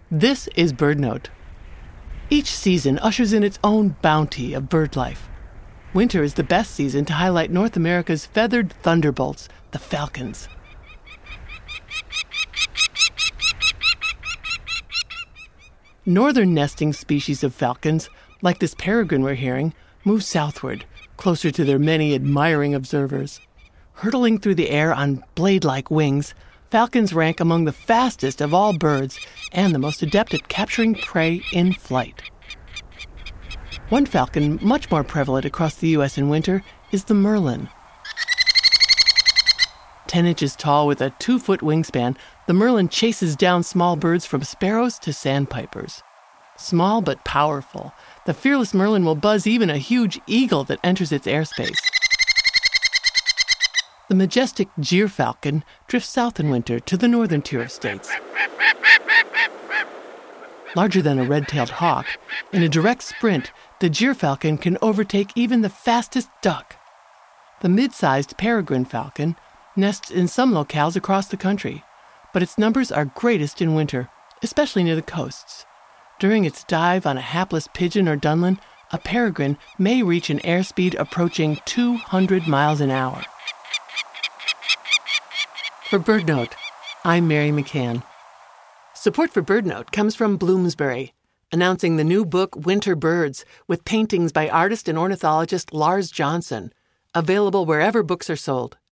This is BirdNote. Each season ushers in its own bounty of bird life. Winter is the best season to highlight North America's feathered thunderbolts, the falcons. Northern nesting species of falcons, like this peregrine we're hearing, move southward, closer to their many admiring observers. Hurtling through the air on blade-like wings, falcons rank among the fastest of all birds and the most adept at capturing prey in flight. One falcon much more prevalent across the U.S. in winter is the merlin. 10 inches tall with a 2-foot wingspan, the merlin chases down small birds from sparrows to sandpipers. Small but powerful, the fearless merlin will buzz even a huge eagle that enters its airspace. The majestic gyrfalcon drifts south in winter to the northern tier of states. Larger than a red-tailed hawk, in a direct sprint, the gyrfalcon can overtake even the fastest duck. The mid-sized peregrine falcon nests in some locales across the country, but its numbers are greatest in winter, especially near the coasts. During its dive on a hapless pigeon or dunlin, a peregrine may reach an airspeed approaching 200 miles an hour. For BirdNote, I'm Mary McCann. Support for BirdNote comes from Bloomsbury, announcing the new book Winter Birds with paintings by artist and ornithologist Lars Johnson, available wherever books are sold.